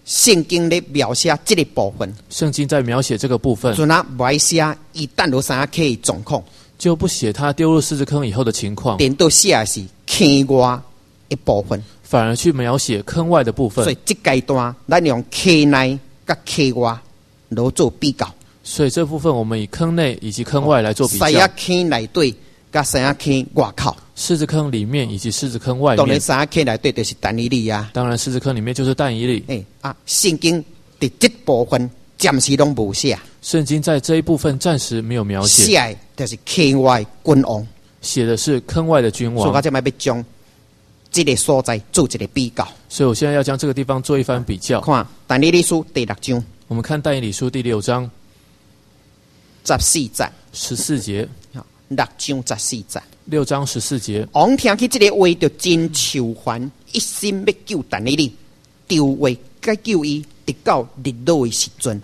圣经咧描写这个部分， 圣经在描写这个部分， 就那不爱写伊弹落山坑的状况， 就不写他丢入狮子坑以后的情况， 连到写的是坑外的部分， 反而去描写坑外的部分。 所以这阶段咱用坑内甲坑外来做比较。 所以这部分我们以坑内以及坑外来做比较。 狮子坑内底甲狮子坑外口， 狮子坑里面以及狮子坑外面。 当然狮子坑内底就是但以理啊。 当然狮子坑里面就是但以理。 圣经伫这部分暂时拢无写。 圣经在这一部分暂时没有描写。 写的就是坑外君王， 写的是坑外的君王。 所以我现在要将这个所在做一个比较。 所以我现在要将这个地方做一番比较。 看但以理书第6章， 我们看但以理书第6章 14节。 14节。 6章14节。 6章14节。 王听起这个话，就真愁烦，一心要救但以理，就为该救伊，直到日落的时阵。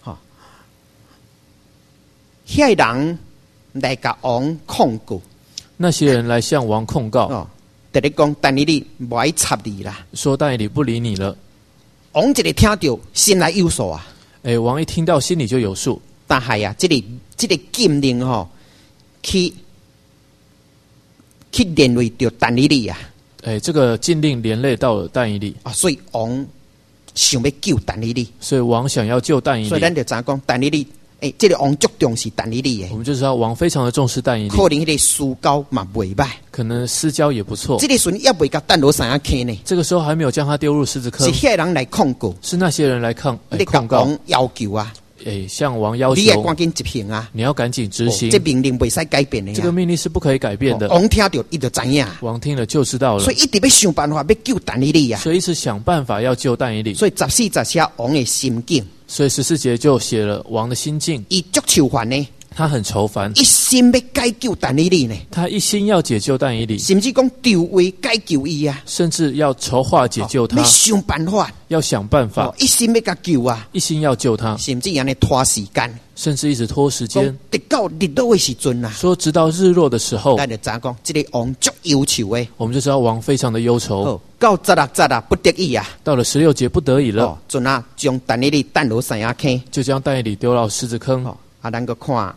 遐人来甲王控告， 那些人来向王控告， 就咧讲但以理无爱插你啦， 说但以理不理你了。 王一个听到心内有数啊。 王一听到心里就有数。 但系啊，这个禁令去连累到但以理啊。 这个禁令连累到了但以理啊，所以王想要救但以理， 所以王想要救但以理。 所以咱就怎讲但以理？这个王足重视但以理的。 我们就知道王非常的重视但以理。 可能迄个私交嘛袂歹， 可能私交也不错。 这个时候也未甲弹落山坑呢。 这个时候还没有将他丢入狮子坑。 是遐人来控告， 是那些人来控告。 王要求啊。 向王要求， 你要赶紧执行啊！ 你要赶紧执行。 这命令不使改变的。 这个命令是不可以改变的。 王听到，伊就知影。 王听了就知道了。 所以一直要想办法要救但以理啊！ 所以一直想办法要救但以理。 所以14节写王的心境。 所以14节就写了王的心境。 伊足愁烦呢。 他很愁烦， 一心要解救但以理呢。 他一心要解救但以理， 甚至讲调位解救伊啊， 甚至要筹划解救他， 要想办法， 要想办法， 一心要甲救啊， 一心要救他， 甚至安尼拖时间， 甚至一直拖时间， 直到日落的时阵啊， 说直到日落的时候， 咱就怎讲？这个王足忧愁的， 我们就知道王非常的忧愁。 到16节啊，不得已啊， 到了16节不得已了， 就那将但以理弹落山坑， 就将但以理丢到狮子坑。 咱个看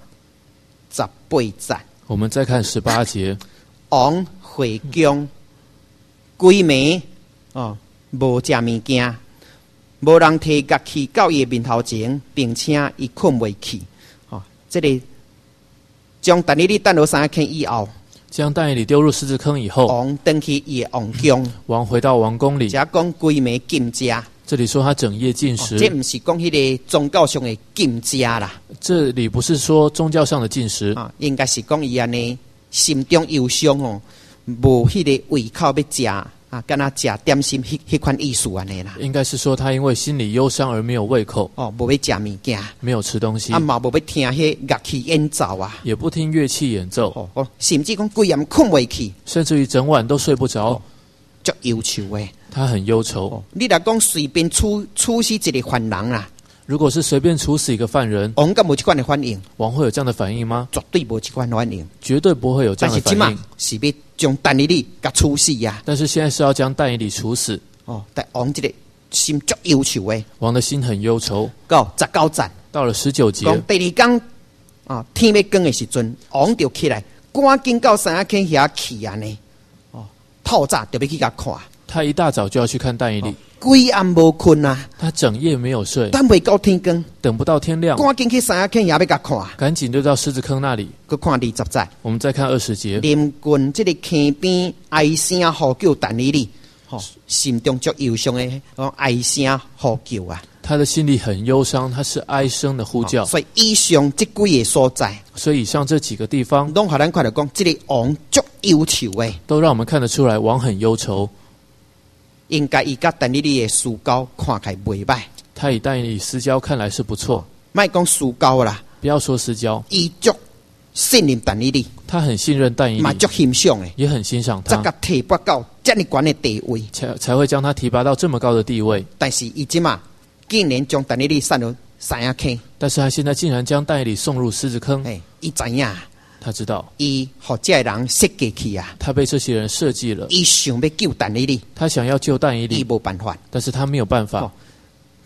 18节， 我们再看18节， 王回宫规暝无食物件，无人提甲去到伊面头前，并且伊困未去。这个将但以理弹落山坑以后， 将但以理丢入狮子坑以后， 王登去伊的王宫， 王回到王宫里， 只讲规暝禁食。 这里说他整夜禁食， 这不是讲迄个宗教上的禁食啦。 这里不是说宗教上的禁食应该是讲伊安尼心中忧伤无迄个胃口要食敢若食点心迄款意思安尼啦。 应该是说他因为心里忧伤而没有胃口无要食物件， 没有吃东西嘛无要听迄乐器演奏啊， 也不听乐器演奏甚至讲规夜困未去， 甚至于整晚都睡不着， 足忧愁的。 他很忧愁。 你若讲随便处死一个犯人啊， 如果是随便处死一个犯人， 王敢无这款的反应？ 王会有这样的反应吗？ 绝对无这款反应， 绝对不会有这样的反应。 但是是要将但以理甲处死呀。 但是现在是要将但以理处死。 但王这个心足忧愁的， 王的心很忧愁。 到19节， 到了19节， 讲第2天天要光的时阵，王就起来，赶紧到山坑遐去安尼。透早就要去甲看。 他一大早就要去看但以理， 规暗无困啊！ 他整夜没有睡， 等未到天光， 等不到天亮， 赶紧去山坑也要甲看， 赶紧就到狮子坑那里。 佮看20节， 我们再看20节， 临近这个坑边哀声呼叫但以理，心中足忧伤的哀声呼叫啊！ 他的心里很忧伤，他是哀声的呼叫。 所以以上这几个所在， 所以以上这几个地方， 拢互咱看到讲，这个王足忧愁的， 都让我们看得出来，王很忧愁。 应该伊甲但以理的私交看起来袂歹， 他以但以理私交看来是不错。 莫讲私交啦， 不要说私交， 伊足信任但以理， 他很信任但以理， 嘛足欣赏的， 也很欣赏他， 才甲提拔到这么高的地位， 才会将他提拔到这么高的地位。 但是伊即嘛竟然将但以理送入山坑， 但是他现在竟然将但以理送入狮子坑。 伊知影， 他知道， 伊互这人设计去啊， 他被这些人设计了。 伊想要救但以理， 他想要救但以理， 伊无办法， 但是他没有办法。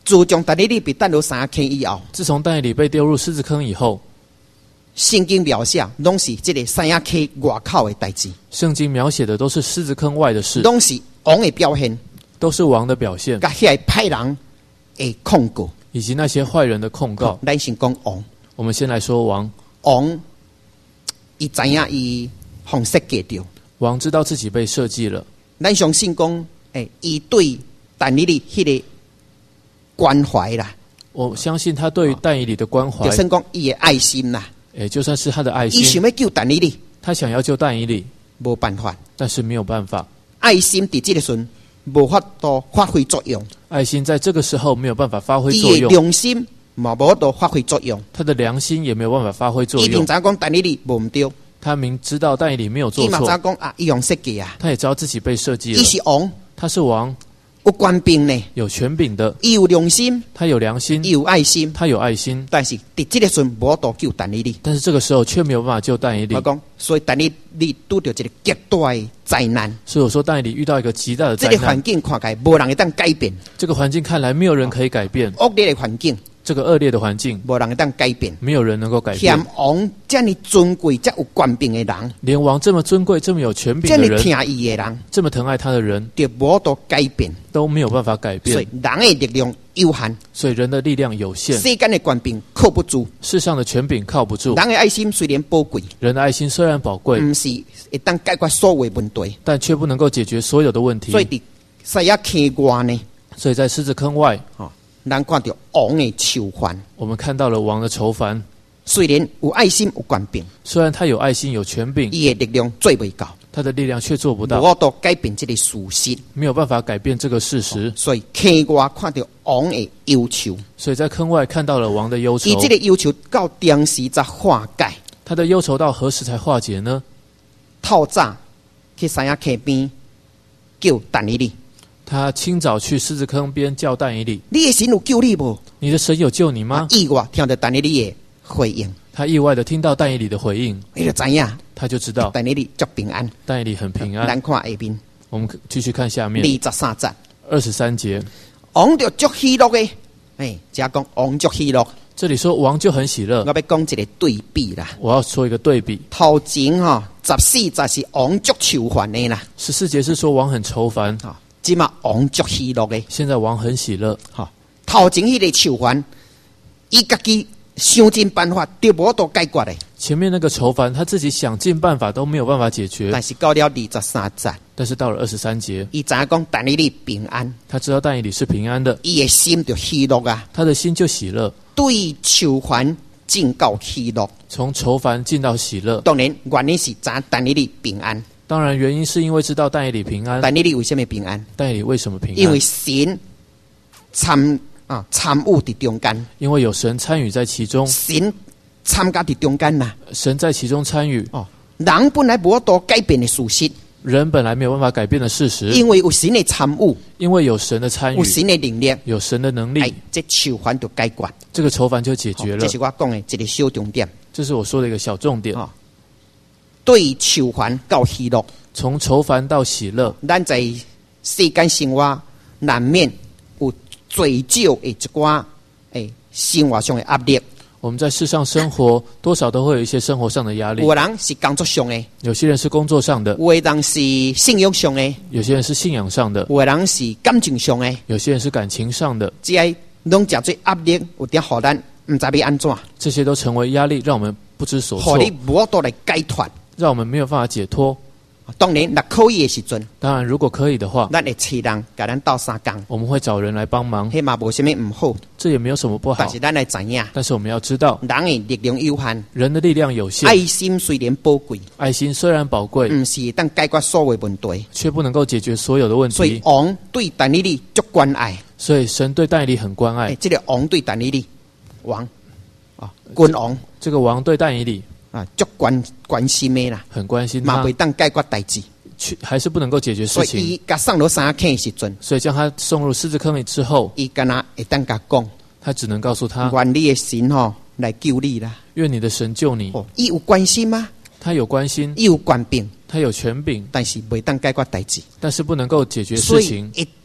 自从但以理被带入三坑以后， 自从但以理被丢入狮子坑以后， 圣经描写拢是这个三坑外口的代志， 圣经描写的都是狮子坑外的事， 拢是王的表现， 都是王的表现， 甲遐歹人的控告， 以及那些坏人的控告。 咱先讲王， 我们先来说王。 王伊知影伊方设计着， 王知道自己被设计了。 咱相信讲，伊对但以理迄个关怀啦， 我相信他对于但以理的关怀， 就算讲伊的爱心啦， 就算是他的爱伊心， 想要救但以理， 他想要救但以理， 无办法， 但是没有办法。 爱心伫这个时阵无法度发挥作用， 爱心在这个时候没有办法发挥伊的作用， 良心嘛无法度发挥作用， 他的良心也没有办法发挥作伊明用。 知讲但以理无毋对， 他明知道但以理没有做伊嘛知错， 讲啊，伊用设计啊， 他也知道自己被设计伊了。 是王， 他是王， 有官兵呢， 有权柄的， 伊有良心， 他有良心伊，有爱心， 他有爱心， 但是伫这个时阵无法度救但以理。 但是这个时候却没有办法救但以理我。讲，所以但以理拄着一个极大的灾难， 所以我说但以理遇到一个极大的灾难这个环，境看起来无人会当改变， 这个环境看来没有人可以改变， 恶劣的环境这个恶劣的环境无人会当改变。 没有人能够改嫌变。 王这么尊贵、这有权柄的人， 连王这么尊贵、这么有权柄这么的人， 疼伊的人， 这么疼爱他的人， 就无法度改变。 都没有办法改所以变。 人的力量有限， 所以人的力量有限， 世间的权柄靠不住。 世上的权柄靠不住。 人的爱心虽然宝贵， 人的爱心虽然宝贵， 不是会当解决所有的问题。 但却不能够解决所有的问题。 所以伫西亚坑外呢， 所以在狮子坑外， 咱看到王的囚犯， 我们看到了王的愁烦。 虽然有爱心有权柄， 虽然他有爱心、有权柄， 伊的力量做袂到， 他的力量却做不到， 无法度改变这个事实。 没有办法改变这个事实。 所以坑外看到王的忧愁， 所以在坑外看到了王的忧愁伊。这个忧愁到当时才化解。 他的忧愁到何时才化解呢？ 透早去三亚坑边叫但以理， 他清早去狮子坑边叫但以理， 你的神有救你无？ 你的神有救你吗？ 意外听到但以理的回应， 他意外的听到但以理的回应， 你就知影他就知道但以理足平安。 但以理很平安。 咱看下面我们继续看下面 23节， 23节， 王就足喜乐的，只讲王足喜乐。 这里说王就很喜乐我。要讲一个对比啦。 我要说一个对比头前14节是王足愁烦的啦， ，14节是说王很愁烦， 即嘛王足喜乐的。 现在王很喜乐。 头前迄个愁烦，伊家己想尽办法，就无度解决的。 前面那个愁烦，他自己想尽办法都没有办法解决但，是到了23节， 但是到了23节， 伊知影讲但以理平安， 他知道但以理是平安的， 伊的心就喜乐啊， 他的心就喜乐， 对愁烦进到喜乐。 从愁烦进到喜乐。 当然，原因是知影但以理平安。 当然，原因是因为知道但以理平安。 但以理为什么平安？ 但以理为什么平安？ 因为神参与伫中间， 因为有神参与在其中， 神参加伫中间啦。 神在其中参与。 人本来无法度改变的事实， 人本来没有办法改变的事实， 因为有神的参与， 因为有神的参与， 有神的能力， 有神的能力， 这愁烦就解决。 这个愁烦就解决了这。是我讲的一个小重点。 这是我说的一个小重点。 对愁烦到喜乐， 从愁烦到喜乐， 咱在世间生活难免有最少的一寡生活上的压力。 我们在世上生活，多少都会有一些生活上的压力。 有的人是工作上的， 有些人是工作上的， 有的人是信仰上的， 有些人是信仰上的， 有的人是感情上的， 有些人是感情上的。 这些拢真做压力，有点互咱唔知要安怎， 这些都成为压力，让我们不知所措， 互你无法度来解脱。 让我们没有办法解脱。 当然，若可以的时阵， 当然，如果可以的话， 咱会找人甲咱斗相共， 我们会找人来帮忙， 迄嘛无什么唔好。 这也没有什么不好但。是咱来知影， 但是我们要知道， 人的力量有限， 人的力量有限， 爱心虽然宝贵， 爱心虽然宝贵， 唔是当解决所有的问题。 却不能够解决所有的问所以题。 王对但以理足关爱， 所以神对但以理很关爱。 这个王对但以理王君王这个王对但以理足关心的啦， 很关心他嘛袂，当解决代志。 还是不能够解决所以事情。 伊甲送落三坑的时阵， 所以将他送入狮子坑里之后， 伊敢若会当甲讲， 他只能告诉他： 愿你的神来救你啦。 愿你的神救你。 伊有关心吗？ 他有关心， 伊有权柄， 他有权柄， 但是袂当解决代志。 但是不能够解决所以事情。 一当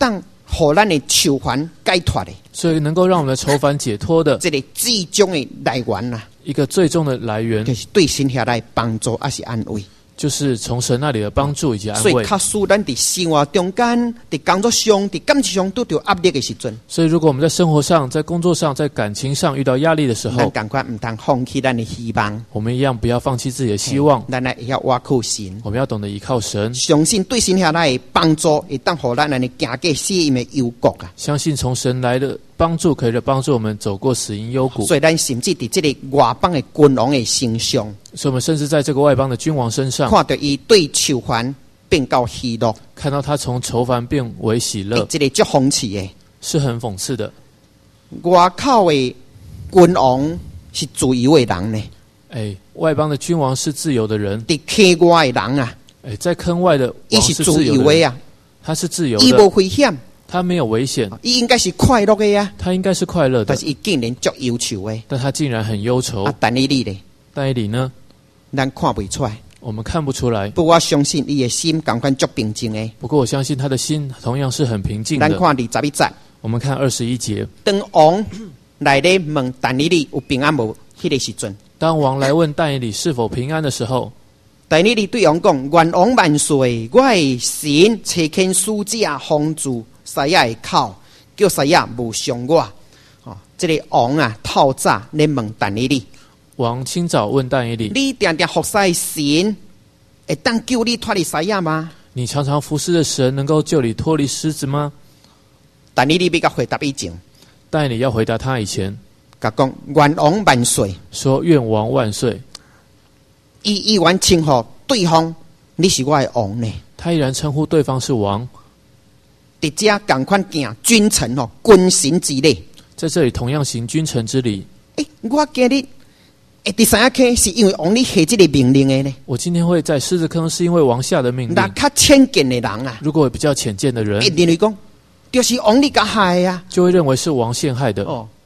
互咱的囚犯解脱的， 所以能够让我们的囚犯解脱的这个最终的来源啦， 一个最终的来源， 就是对神下来帮助还是安慰。 就是从神那里的帮助以及安慰。 所以，假使咱伫生活中间、伫工作上、伫感情上都有压力的时阵， 所以如果我们在生活上、在工作上、在感情上遇到压力的时候， 咱赶快唔通放弃咱的希望， 我们一样不要放弃自己的希望， 咱来要挖靠神， 我们要懂得依靠神， 相信对神下来的帮助，会当互咱来行过死荫的幽谷啊！ 相信从神来的帮助可以帮助我们走过死荫幽谷。 所以，咱甚至伫这个外邦的君王的身上， 所以我们甚至在这个外邦的君王身上， 看到伊对囚犯变到喜乐， 看到他从囚犯变为喜乐， 这个足讽刺的。 是很讽刺的。 外口的君王是自由的人呢， 外邦的君王是自由的人， 伫坑外的人啊， 在坑外的伊是自王是自由由的啊， 他是自由伊的， 无危险， 他没有危险， 伊应该是快乐的呀， 他应该是快乐的但，是伊竟然足忧愁的。 但他竟然很忧愁。 但以理呢， 但以理呢， 咱看不出来。 我们看不出来。 不过我相信伊的心感官足平静的。 不过我相信他的心同样是很平静的。 咱看21节， 我们看21节， 当王来咧问但以理有平安无？迄个时阵， 当王来问但以理是否平安的时候， 但以理对王讲：愿王万岁！我的神差遣使者封住西亚的口，叫西亚无伤我。这个王啊，透早咧问但以理。 王清早问但以理： 你定定服侍神，会当救你脱离西亚吗？ 你常常服侍的神能够救你脱离狮子吗？ 但以理比较回答以前， 但以理要回答他以前， 甲讲愿王万岁， 说愿王万岁。 伊依然称呼对方你是我的王呢。 他依然称呼对方是王， 伫遮共款行君臣君臣之礼。 在这里同样行君臣之礼。 我今日第三下坑是因为王你下这个命令的呢。 我今天会在狮子坑，是因为王下的命那令。 较浅见的人啊， 如果比较浅见的人， 认为讲就是王你甲害啊， 就会认为是王陷害的。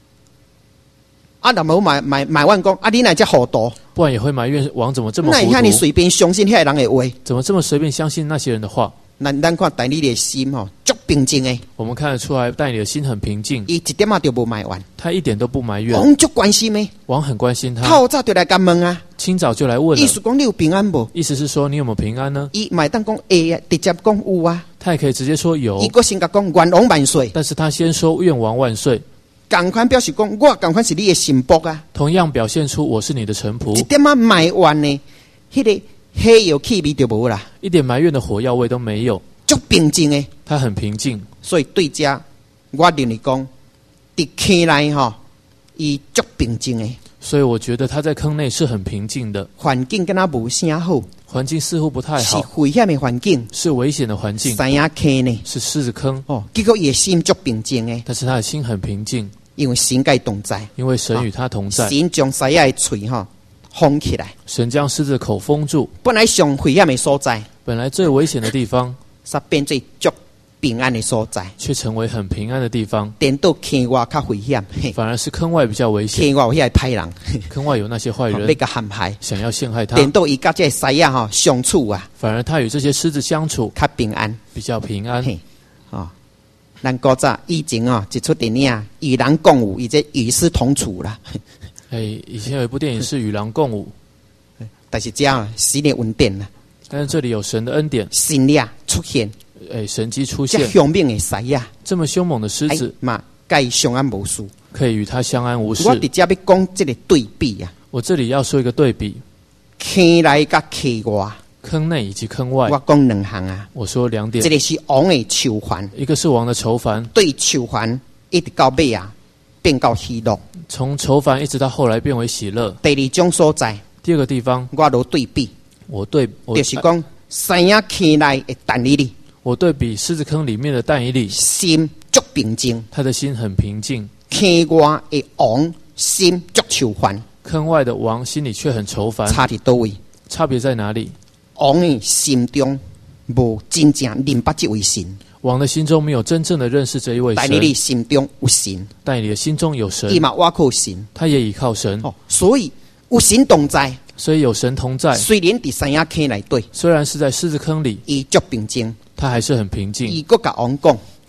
若无埋怨讲你哪只糊涂？ 不然也会埋怨王怎么这么糊那你涂， 随便相信遐人的话？ 怎么这么随便相信那些人的话？ 咱看但以理的心足平静的。 我们看得出来，但以理的心很平静， 伊一点仔就无埋怨， 他一点都不埋怨。 王足关心的， 王很关心他， 透早就来甲问啊， 清早就来问了。 意思讲你有平安无？ 意思是说你有没有平安呢？ 伊买当讲会啊，直接讲有啊。 他也可以直接说有伊，个先甲讲愿王万岁， 但是他先说愿王万岁， 共款表示讲我共款是你的臣仆啊， 同样表现出我是你的臣仆一，点仔埋怨呢，迄个黑油气味就无啦， 一点埋怨的火药味都没有。 足平静的。 他很平静， 所以对遮，我认为讲，伫坑内伊足平静的， 所以我觉得他在坑内是很平静的， 环境敢若无啥好， 环境似乎不太是好， 危险的环境， 是危险的环境， 三亚坑呢， 是狮子坑。 结果伊的心足平静的， 但是他的心很平静， 因为神甲伊同在， 因为神与他同在。 神将西亚的喙封起来， 神将狮子的口封住， 本来上危险的所在， 本来最危险的地方， 煞变做足平安的所在， 却成为很平安的地方。 颠倒坑外较危险， 反而是坑外比较危险， 坑外有遐歹人， 坑外有那些坏要人甲陷害， 想要陷害他， 颠倒伊甲这西亚相处啊， 反而他与这些狮子相处较平安。 比较平安。 咱古早以前一出电影与人共舞，伊这与世同处啦。 以前有一部电影是与狼共舞， 但是这样神的恩典啦， 但是这里有神的恩典， 神力出现， 神迹出这现， 凶猛的西亚， 这么凶猛的狮子嘛，甲伊相安无事。 可以与他相安无事。 我伫这要讲这个对比啊， 我这里要说一个对比， 坑内甲坑外， 坑内以及坑外。 我讲两项啊。 我说两点这，个是王的囚犯， 一个是王的囚犯， 对囚犯一直到尾啊，变到喜乐。 从囚犯一直到后来变为喜乐。 第二种所在， 第二个地方， 我都对比， 我就是讲三亚坑内的但以理， 我对比狮子坑里面的但以理， 心足平静。 他的心很平静； 坑外的王心足囚犯， 坑外的王心里却很愁烦。 差伫倒位？ 差别在哪里？ 王的心中无真正认捌这位神， 王的心中没有真正的认识这一位但以理神， 心中有神， 但以理的心中有神伊，嘛倚靠神， 他也倚靠神， 所以有神同在。 所以有神同在。 虽然伫三亚坑内底， 虽然是在狮子坑里， 伊足平静， 他还是很平静。 伊搁甲王讲，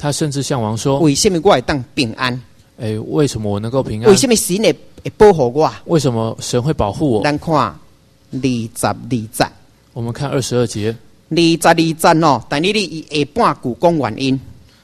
他甚至向王说为什么我会当平安？ 为什么我能够平安？ 为什么神会保护我？ 为什么神会保护我？ 咱看22节， 我们看22节 22节哦，但你下半句讲原因。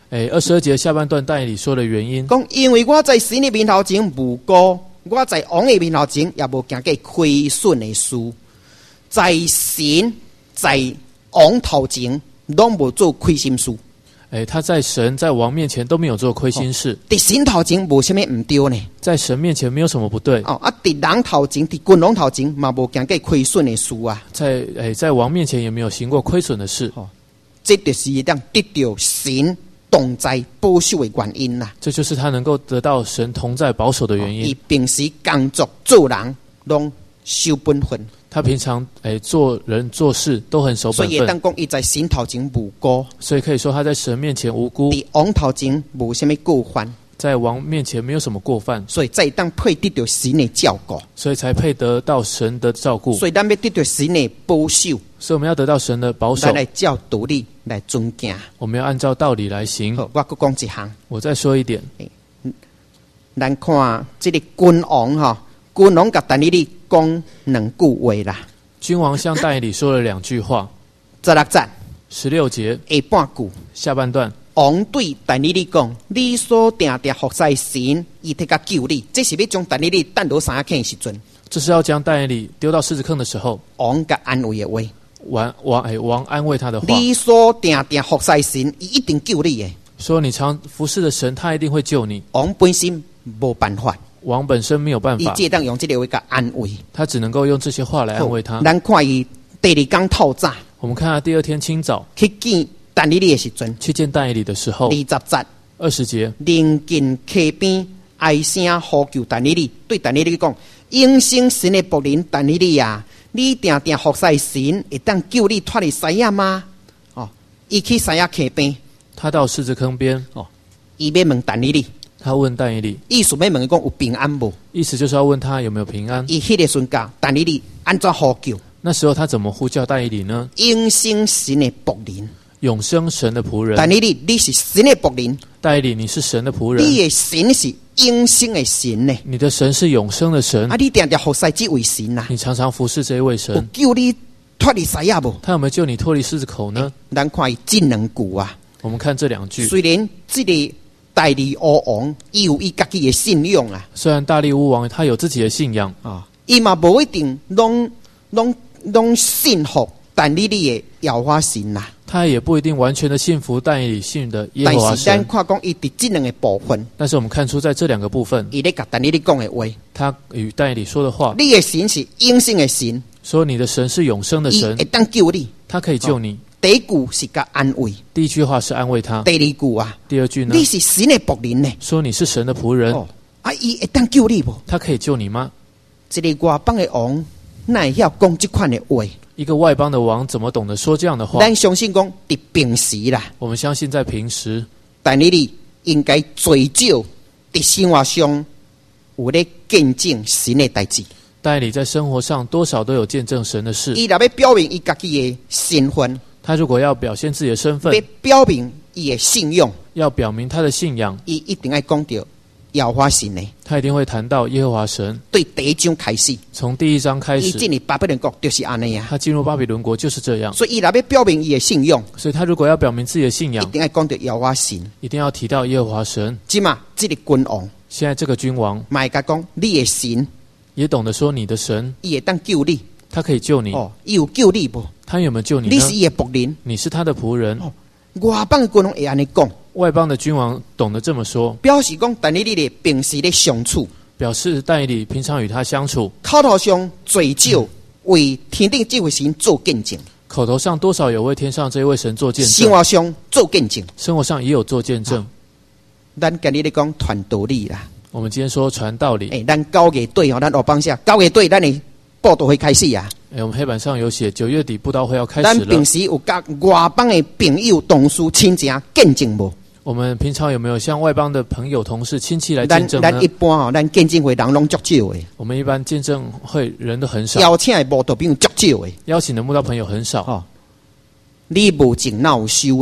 22节下半段但以理说的原因， 讲因为我在神的面头前无辜，我在王的面头前也无行过亏损的事，在神在王头前拢无做亏心事。 他在神在王面前都没有做亏心事， 在神头前无什么唔对呢？ 在神面前没有什么不对。 在人头前，在君王头前嘛无行过亏损的事啊。 在王面前也没有行过亏损的事。 这就是当得到神同在保守的原因啦。 这就是他能够得到神同在保守的原因。 伊平时工作做人拢守本分。 他平常做人做事都很守本分， 所以当讲伊在神头前无辜， 所以可以说他在神面前无辜， 在王头前无什么过犯， 在王面前没有什么过犯， 所以才当配得到神的照顾， 所以才配得到神的照顾。 所以咱要得到神的保守， 所以我们要得到神的保守， 咱来照道理来遵行。 我们要按照道理来行。 好，我再讲一项， 我再说一点， 咱看这个君王君王甲但以理讲两句话啦。 君王向但以理说了2句话。 16节 16节下半句下半段， 王对但以理讲：你所定服侍神，伊特甲救你。这是要将但以理弹落三坑的时阵， 这是要将但以理丢到狮子坑的时候， 王甲安慰的话。 王安慰他的话： 你所定服侍神，伊一定救你的。 说你常服侍的神，他一定会救你。 王本身无办法， 王本身没有办法， 伊只当用这个话甲安慰， 他只能够用这些话来安慰他。 咱看伊第2天透早， 我们看他第2天清早去见但以理的时阵， 去见但以理的时候 20节 20节， 临近溪边哀声呼救但以理，对但以理讲：永生神的仆人但以理啊，你定服侍神，会当救你脱离西亚吗？伊去西亚溪边， 他到狮子坑边， 伊要问但以理， 他问但以理， 意思要问讲有平安无？ 意思就是要问他有没有平安。 伊迄个瞬间，但以理安怎呼救？ 那时候他怎么呼叫但以理呢？ 永生神的仆人， 永生神的仆人。 但以理，你是神的仆人。 但以理，你是神的仆人。 你的神是永生的神呢？ 你的神是永生的神。 你定定服侍这位神啊？ 你常常服侍这一位神。 有救你脱离西亚无？ 他有没有救你脱离狮子口呢？ 咱看伊这2句啊。 我们看这2句。 虽然这个大利乌王伊有伊家己的信仰啊， 虽然大利乌王他有自己的信仰伊嘛无一定拢信服但以理的耶和华神呐。 他也不一定完全的信服但以理信的耶和华神。 但是咱看讲伊伫这2个部分， 但是我们看出在这2个部分， 伊咧甲但以理讲的话， 他与但以理说的话， 你的神是永生的神， 说你的神是永生的神， 伊会当救你， 他可以救你。 第1句是甲安慰， 第1句话是安慰他。 第2句啊， 第2句呢？ 你是神的仆人呢？ 说你是神的仆人。 伊会当救你无？ 他可以救你吗？ 这个外邦的王哪会晓讲这款的话？ 一个外邦的王怎么懂得说这样的话？ 咱相信讲伫平时啦， 我们相信在平时， 但以理应该最少伫生活上有咧见证神的代志。 但以理在生活上多少都有见证神的事。 伊若要表明伊家己的身份， 他如果要表现自己的身份， 要表明伊的信仰， 要表明他的信仰， 伊一定要讲到耶和华神的。 他一定会谈到耶和华神。 对第1章开始， 从第1章开始， 伊进入巴比伦国就是安尼啊。 他进入巴比伦国就是这样。 所以伊若要表明伊的信仰， 所以他如果要表明自己的信仰， 一定要讲到耶和华神， 一定要提到耶和华神。 即嘛，这个君王， 现在这个君王， 嘛会甲讲你的神， 也懂得说你的神， 伊会当救你， 他可以救你。 伊有救你无？ 他有没有救你呢？ 你是伊的仆人， 你是他的仆人。 外邦的君王会安尼讲， 外邦的君王懂得这么说， 表示讲但以理的平时的相处， 表示但以理平常与他相处， 口头上最少为天顶这位神做见证， 口头上多少有为天上这一位神做见证， 生活上做见证， 生活上也有做见证。 咱今日咧讲传道理啦， 我们今天说传道理。 咱9月底咱后邦下9月底咱的报道会开始啊。 我们黑板上有写9月底布道会要开始咱了。 平时有甲外邦的朋友、同事、亲戚见证无？ 我们平常有没有向外邦的朋友、同事、亲戚来见证呢？ 咱一般咱见证会人拢足少的。 我们一般见证会人都很少， 邀请的慕道朋友足少的， 邀请的慕道朋友很少。 你无情哪有收呢？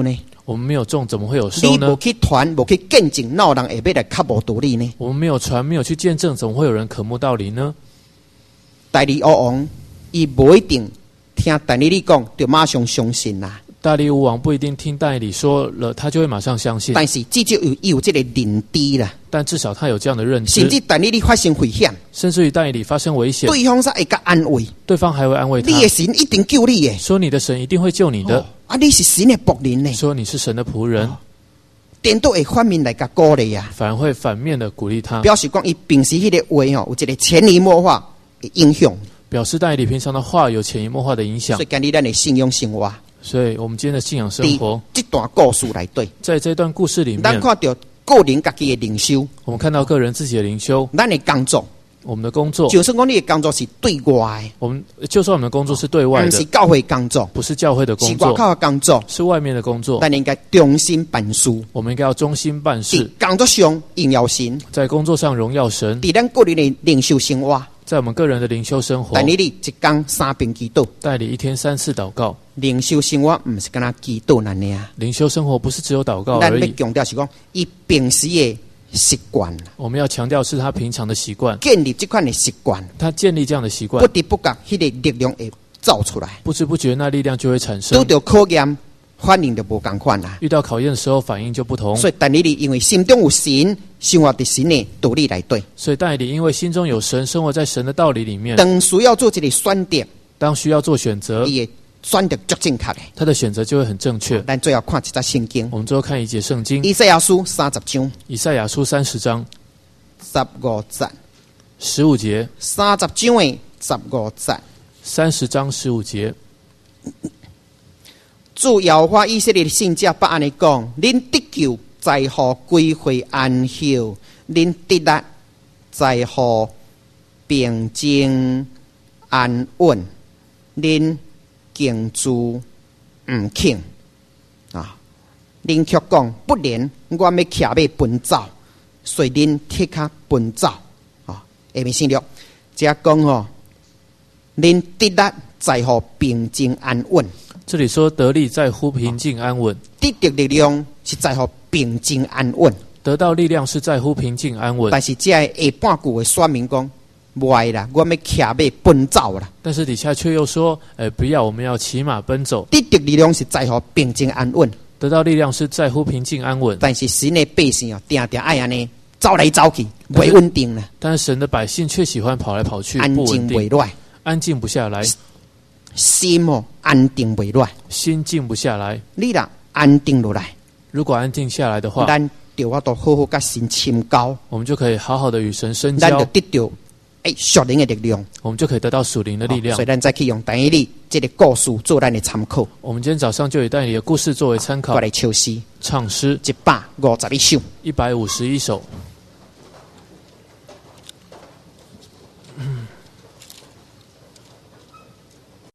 我们没有种，怎么会有收你无呢？ 去传，无去见证，哪有人会要来较无道理呢？ 我们没有传，没有去见证，怎么会有人渴慕道理呢？ 大利乌王，伊无一定听但以理讲，就马上相信啦。 大利乌王不一定听但以理说了，他就会马上相信。 但是至少有这个认知啦， 但至少他有这样的认知， 甚至但以理发生危险， 甚至于但以理发生危险， 对方才会甲安慰。 对方还会安慰他你的神一定救你的， 说你的神一定会救你的， 啊，你是神的仆人呢， 说你是神的仆人， 颠倒会反面来甲鼓励啊， 反而会反面的鼓励他， 表示讲伊平时迄个话有一个潜移默化的影响。 表示但以理平常的话有潜移默化的影响所以。今日咱的信仰生活， 所以我们今天的信仰生活， 这段故事内底， 在这段故事里咱面， 看到个人家己的灵修， 我们看到个人自己的灵修， 咱的工作， 我们的工作， 就算讲你的工作是对外的， 我们就算我们的工作是对外的， 不是教会工作， 不是教会的是工作， 外口的工作， 是外面的工作， 咱应该忠心办事， 我们应该要忠心办在事， 工作上荣耀神， 在工作上荣耀神， 在咱个人的灵修生活。 在我们个人的灵修生活， 但你一天3遍祈祷， 代理1天3次祷告。 灵修生活不是跟他祈祷那样， 灵修生活不是只有祷告咱要而已， 强调是讲伊平时的习惯， 我们要强调是他平常的习惯， 建立这款的习惯， 他建立这样的习惯不，知不觉迄个力量会走出来。 不知不觉那力量就会产生拄。到考验，反应就无共款啦。 遇到考验的时候反应就不同， 所以但你因为心中有神，生活在神的道理内底， 所以代理因为心中有神，生活在神的道理里面， 当需要做一个选择， 当需要做选择， 伊会选择足正确的。 他的选择就会很正确。 咱最后看一则圣经， 我们最后看一节圣经， 以赛亚书30章以赛亚书30章 15节 15节 ，30章的15节。 30章15节， 主耶和华以色列的圣者不安尼讲：恁得救在乎归回安息，恁得力在乎平静安稳，恁敬主唔肯啊！恁却讲不然，我要骑马奔走，所以恁铁卡奔走啊！下面先了，这讲吼，恁得力在乎平静安稳。 这里说得力在乎平静安稳， 得到力量是在乎平静安稳， 得到力量是在乎平静安稳。 但是这下半句的说明讲，不爱啦，我要骑马奔走啦。 但是底下却又说，不要，我们要骑马奔走。 得到力量是在乎平静安稳， 得到力量是在乎平静安稳。 但是神的百姓哦，定定爱安尼走来走去，袂稳定啦， 但是神的百姓却喜欢跑来跑去， 安不稳定， 静袂落， 安静不下来， 心哦安定袂落。 心静不下来。 你若安定落来， 如果安静下来的话， 咱就我都好好甲神亲交， 我们就可以好好的与神深咱就交， 得到属灵的力量。 我们就可以得到属灵的力量所以。咱再去用但以理这个故事做咱的参考， 我们今天早上就以但以理的故事作为参考过，来唱诗唱诗 151首。 151首。